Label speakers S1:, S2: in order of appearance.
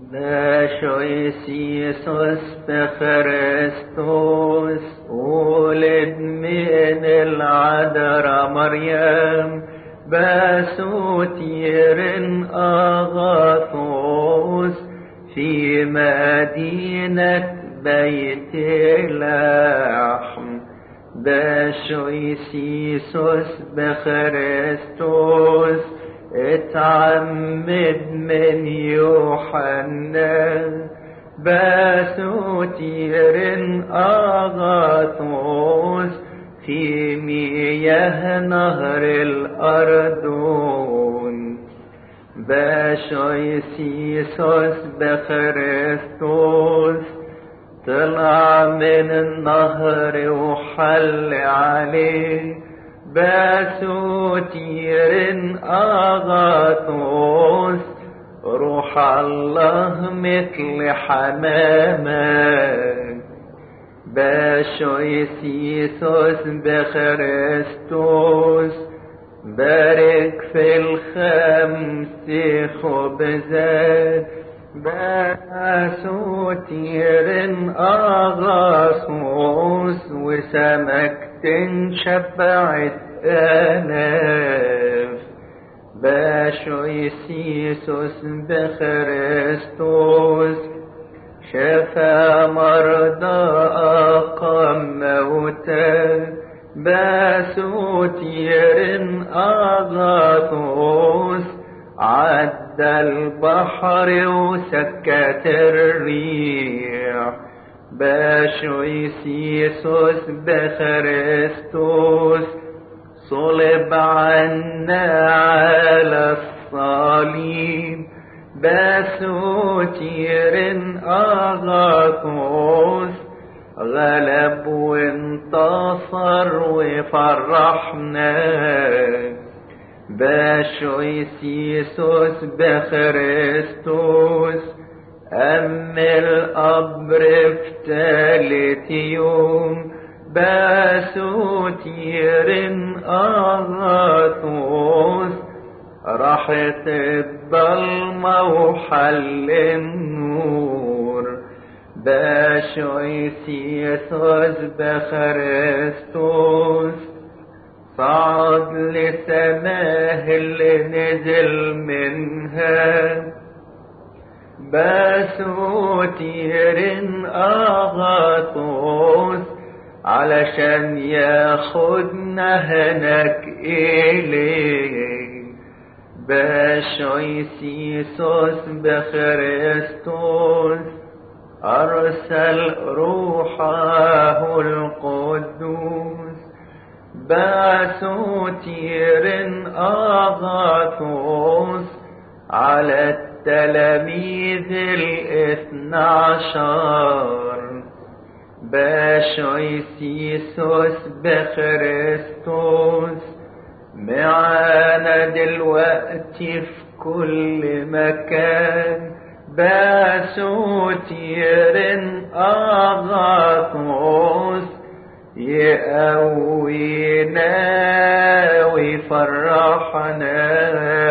S1: باشويسيسوس بخريستوس ولد من العذراء مريم بسوتير أغاثوس في مدينة بيت لحم. باشويسيسوس بخريستوس اتعمد من يوحنا بسوتير أغاثوس في مياه نهر الأردن. باشويسيسوس بخريستوس طلع من النهر وحل عليه بسوتير أغاثوس روح الله مثل حمامة. باشويسيسوس بخريستوس بارك في الخمس خبزات بسوتير أغاثوس وسمكة شبعت آلاف. باشويسيسوس بخريستوس شفى مرضى أقام موتى بسوتير أغاثوس عدى البحر وسكت الريح. باشويسيسوس بخريستوس صلب عنا على الصليب بسوتير أغاثوس غلب وانتصر وفرحنا. باشويسيسوس بخريستوس أم القبر في ثالث يوم بسوتير أغاثوس راحت الظلمة وحل النور. باشويسيسوس بخريستوس صعد لسماه اللي نزل منها بسوتير أغاثوس علشان ياخدنا هناك إليه. باشويسيسوس بخريستوس أرسل روحه القدوس بسوتير أغاثوس على التلاميذ 12. باشويسيسوس بخريستوس معانا دلوقتي في كل مكان بسوتير أغاثوس يقوينا ويفرحنا.